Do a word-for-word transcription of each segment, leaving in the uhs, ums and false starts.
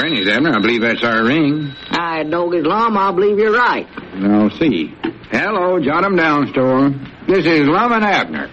Granny's, Abner. I believe that's our ring. I dog his lum. I believe you're right. I'll see. Hello, jot 'em down, store. This is Lum and Abner.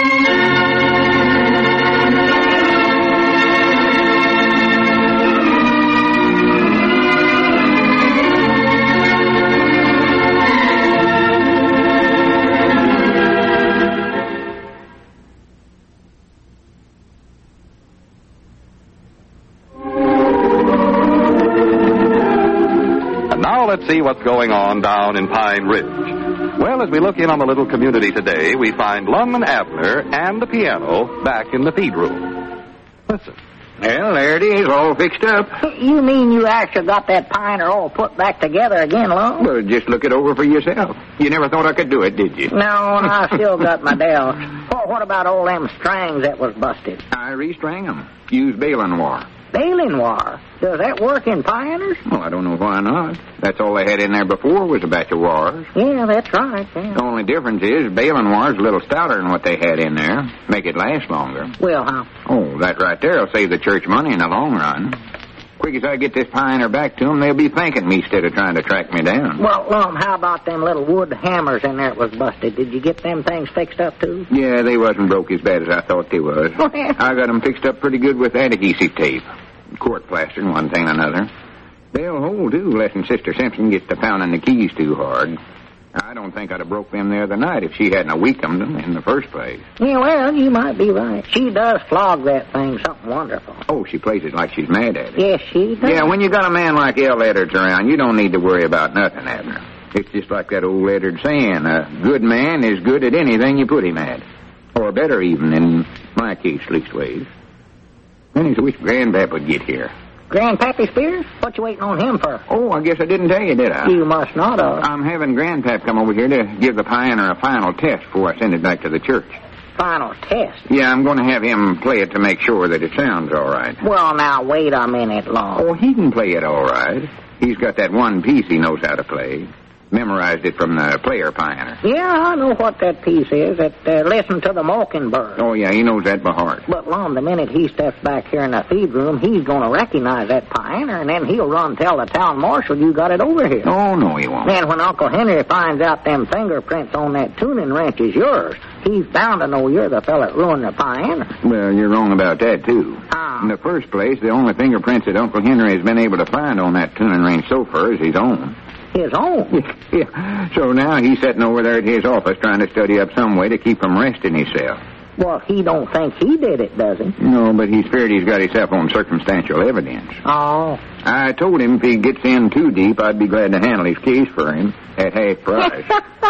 Let's see what's going on down in Pine Ridge. Well, as we look in on the little community today, we find Lum and Abner and the piano back in the feed room. Listen. Well, there it is, all fixed up. You mean you actually got that pioneer all put back together again, Lum? Well, just look it over for yourself. You never thought I could do it, did you? No, and I still got my doubts. Well, what about all them strings that was busted? I restring them. Use baling wire. Baling wire? Does that work in pioneers? Well, I don't know why not. That's all they had in there before was a batch of wires. Yeah, that's right. Yeah. The only difference is baling wire's a little stouter than what they had in there. Make it last longer. Well, how? Oh, that right there will save the church money in the long run. Quick as I get this pioneer back to them, they'll be thanking me instead of trying to track me down. Well, Lum, how about them little wood hammers in there that was busted? Did you get them things fixed up, too? Yeah, they wasn't broke as bad as I thought they was. I got them fixed up pretty good with adhesive tape. Court plaster and one thing and another. They'll hold, too, less'n Sister Simpson gets to pounding the keys too hard. I don't think I'd have broke them the other night if she hadn't have weakened them in the first place. Yeah, well, you might be right. She does flog that thing something wonderful. Oh, she plays it like she's mad at it. Yes, she does. Yeah, when you got a man like El Edwards around, you don't need to worry about nothing, Abner. It's just like that old Edwards saying, a good man is good at anything you put him at. Or better even, in my case, leastways. Then I wish Grandpap would get here. Grandpappy Spears? What you waiting on him for? Oh, I guess I didn't tell you, did I? You must not have. I'm having Grandpap come over here to give the pioneer a final test before I send it back to the church. Final test? Yeah, I'm going to have him play it to make sure that it sounds all right. Well, now, wait a minute, Lum. Oh, he can play it all right. He's got that one piece he knows how to play. Memorized it from the player pioneer. Yeah, I know what that piece is. It uh, Listen to the Mockingbird. Oh, yeah, he knows that by heart. But, Lum, the minute he steps back here in the feed room, he's going to recognize that pioneer, and then he'll run tell the town marshal you got it over here. Oh, no, he won't. Then when Uncle Henry finds out them fingerprints on that tuning wrench is yours, he's bound to know you're the fella that ruined the pioneer. Well, you're wrong about that, too. Ah. In the first place, the only fingerprints that Uncle Henry has been able to find on that tuning wrench so far is his own. His own? Yeah. So now he's sitting over there at his office trying to study up some way to keep from resting himself. Well, he don't think he did it, does he? No, but he's feared he's got himself on circumstantial evidence. Oh. I told him if he gets in too deep, I'd be glad to handle his case for him at half price.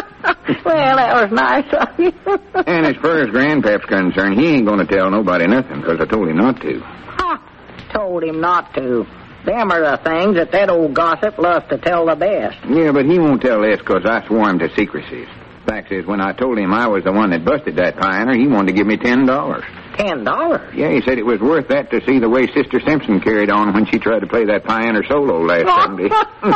Well, that was nice of you. And as far as Grandpap's concerned, he ain't going to tell nobody nothing because I told him not to. Ha! Told him not to. Them are the things that that old gossip loves to tell the best. Yeah, but he won't tell this because I swore him to secrecies. Fact is, when I told him I was the one that busted that pioneer, he wanted to give me ten dollars. Ten dollars? Yeah, he said it was worth that to see the way Sister Simpson carried on when she tried to play that pioneer solo last Sunday.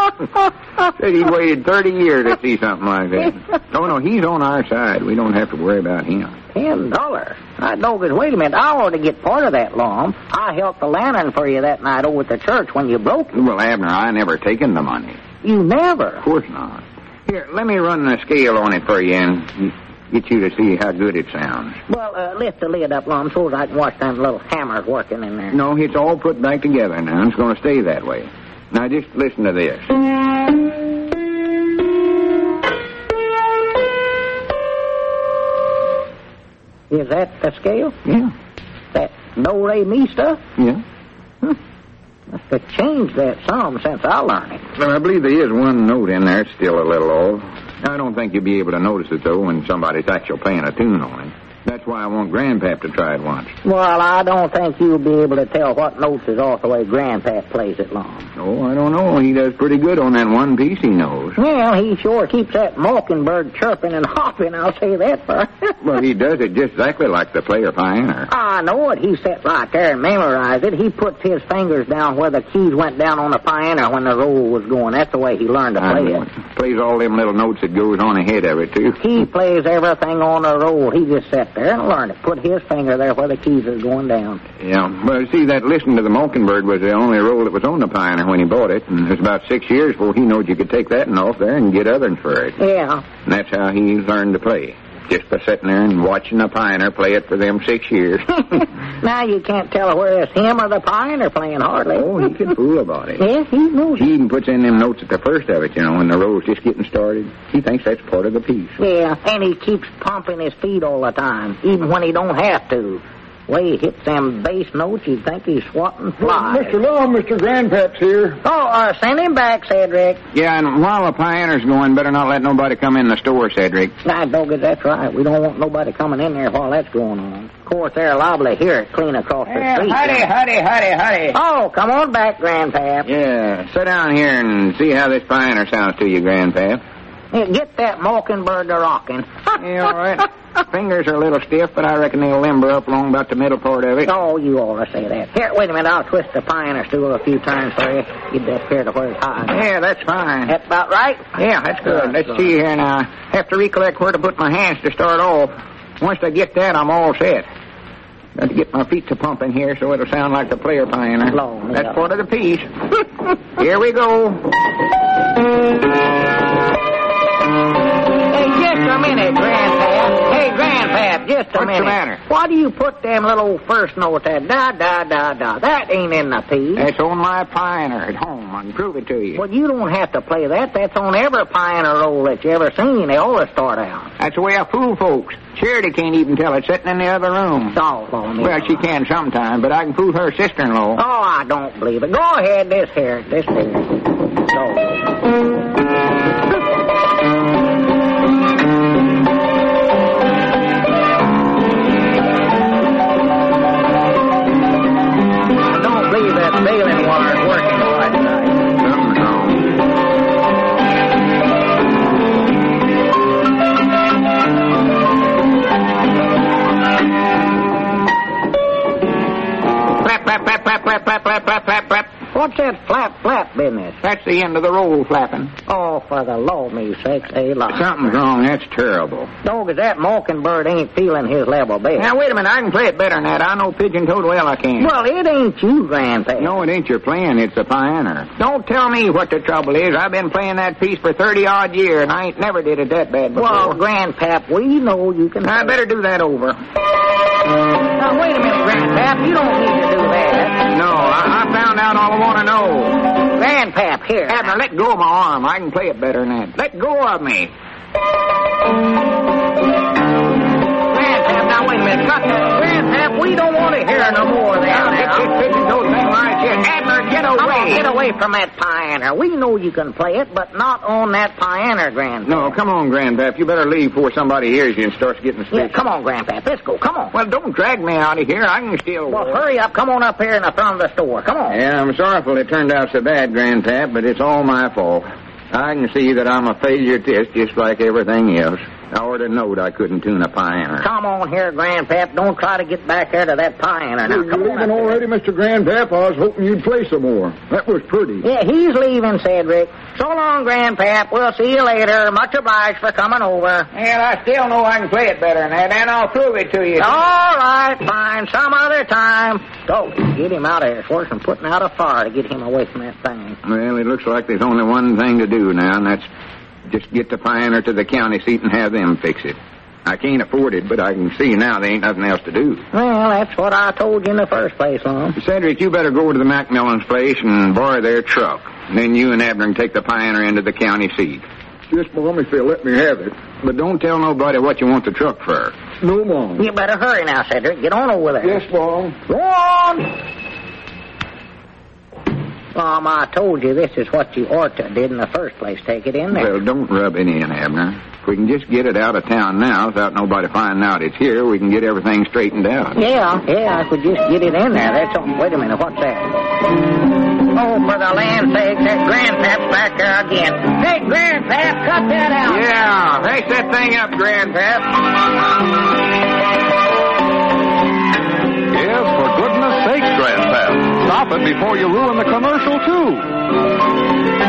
Said he waited thirty years to see something like that. Oh, no, he's on our side. We don't have to worry about him. Ten dollars? I know, but wait a minute. I ought to get part of that, Lum. I helped the lantern for you that night over at the church when you broke it. Well, Abner, I never taken the money. You never? Of course not. Here, let me run the scale on it for you and get you to see how good it sounds. Well, uh, lift the lid up, Lum, so I can watch them little hammers working in there. No, it's all put back together now, and it's going to stay that way. Now, just listen to this. Is that the scale? Yeah. That do-re-mi stuff? Yeah. Huh. Must have changed that some since I learned it. Well, I believe there is one note in there. It's still a little off. I don't think you'll be able to notice it, though, when somebody's actually playing a tune on it. That's why I want Grandpap to try it once. Well, I don't think you'll be able to tell what notes is off the way Grandpap plays it long. Oh, I don't know. He does pretty good on that one piece he knows. Well, he sure keeps that mockingbird chirping and hopping, I'll say that for. Well, he does it just exactly like the player pioneer. I know it. He sat right there and memorized it. He puts his fingers down where the keys went down on the pioneer when the roll was going. That's the way he learned to play it. Plays all them little notes that goes on ahead of it, too. He plays everything on the roll. He just sat back there and learned it. Put his finger there where the keys are going down. Yeah, well, see, that Listen to the Mockingbird was the only roll that was on the Pioneer when he bought it, and it was about six years before he knowed you could take that one off there and get others for it. Yeah. And that's how he learned to play, just by sitting there and watching the Pioneer play it for them six years. Now you can't tell whether it's him or the Pioneer playing hardly. Oh, he can fool about it. Yes, he knows He it. even puts in them notes at the first of it, you know, when the roll's just getting started. He thinks that's part of the piece. Yeah, and he keeps pumping his feet all the time, even when he don't have to. Way he hits them bass notes, you'd think he's swatting flies. Mister Long, Mister Grandpap's here. Oh, uh, send him back, Cedric. Yeah, and while the Pioneer's going, better not let nobody come in the store, Cedric. Nah, Doggy, that's right. We don't want nobody coming in there while that's going on. Of course, they're liable to hear it clean across the Yeah, street. huddy, huddy, huddy, huddy. Oh, come on back, Grandpap. Yeah, sit down here and see how this Pioneer sounds to you, Grandpap. Here, get that Mockingbird to rocking. Yeah, all right. Fingers are a little stiff, but I reckon they'll limber up along about the middle part of it. Oh, you ought to say that. Here, wait a minute. I'll twist the Pioneer stool a few times for you. Get that here to where it's high. Yeah, that's fine. That's about right? Yeah, that's good. Good, Let's good. see here now. Have to recollect where to put my hands to start off. Once I get that, I'm all set. Got to get my feet to pumping here so it'll sound like the player Pioneer. Long, That's yeah. part of the piece. Here we go. Hey, just a minute, Grandpap. Hey, Grandpap, just a What's the minute. matter? Why do you put them little first notes there? Da, da, da, da. That ain't in the piece. That's on my Pioneer at home. I can prove it to you. Well, you don't have to play that. That's on every Pioneer roll that you ever seen. They always start out. That's the way I fool folks. Charity can't even tell it sitting in the other room. Oh, for me. Well, she can sometime, but I can fool her sister-in-law. Oh, I don't believe it. Go ahead, this here, this here. So. I don't believe that baling wire's working right tonight. Something's wrong. Flap, flap, flap, flap, flap, flap, flap, flap, flap, flap. What's that flap flap business? That's the end of the roll flapping. Oh, for the Lord me sakes, a lot. Something's wrong. That's terrible. Dog, is that Mockingbird ain't feeling his level best. Now, wait a minute. I can play it better than that. I know pigeon toed well I can. Well, it ain't you, Grandpa. No, it ain't your playing. It's the Pioneer. Don't tell me what the trouble is. I've been playing that piece for thirty-odd years, and I ain't never did it that bad before. Well, Grandpap, we know you can... I better do that over. Now, wait a minute, Grandpap. You don't need to do that. No, I, I found out all I want to know. Grandpap, here. Abner, let go of my arm. I can play it better than that. Let go of me. Grandpap, now wait a minute. Cut that. Grandpap, we don't want to hear no more of that Now, get now. this pigeon-toed thing right here. Abner, get Come on, away. get away from that Pioneer. We know you can play it, but not on that Pioneer, Grandpap. No, come on, Grandpap. You better leave before somebody hears you and starts getting Yeah, suspicious. come on, Grandpap. Let's go. Come on. Well, don't drag me out of here. I can still Well, walk. hurry up. Come on up here in the front of the store. Come on. Yeah, I'm sorrowful it turned out so bad, Grandpap, but it's all my fault. I can see that I'm a failure at this, just like everything else. I ought to knowed I couldn't tune a Pioneer. Come on here, Grandpap. Don't try to get back there to that Pioneer. Now, You're come on leaving up there. already, Mister Grandpap? I was hoping you'd play some more. That was pretty. Yeah, he's leaving, Cedric. So long, Grandpap. We'll see you later. Much obliged for coming over. And I still know I can play it better than that, and I'll prove it to you. All right, fine. Some other time. Go. Get him out of here. It's worse than putting out a fire to get him away from that thing. Well, it looks like there's only one thing to do now, and that's just get the Pioneer to the county seat and have them fix it. I can't afford it, but I can see now there ain't nothing else to do. Well, that's what I told you in the first place, Lum. Cedric, you better go to the Macmillan's place and borrow their truck. Then you and Abner can take the Pioneer into the county seat. Yes, Mom, if they'll let me have it. But don't tell nobody what you want the truck for. No, Mom. You better hurry now, Cedric. Get on over there. Yes, Mom. Go on. Lum, I told you this is what you ought to did in the first place. Take it in there. Well, don't rub it in, Abner. If we can just get it out of town now without nobody finding out it's here, we can get everything straightened out. Yeah, yeah, I could just get it in there. That's all. Wait a minute, what's that? Oh, for the land's sake, that Grandpap's back there again. Hey, Grandpap, cut that out. Yeah, fix that thing up, Grandpap. Yes, for goodness sakes, Grandpap. Stop it before you ruin the commercial, too.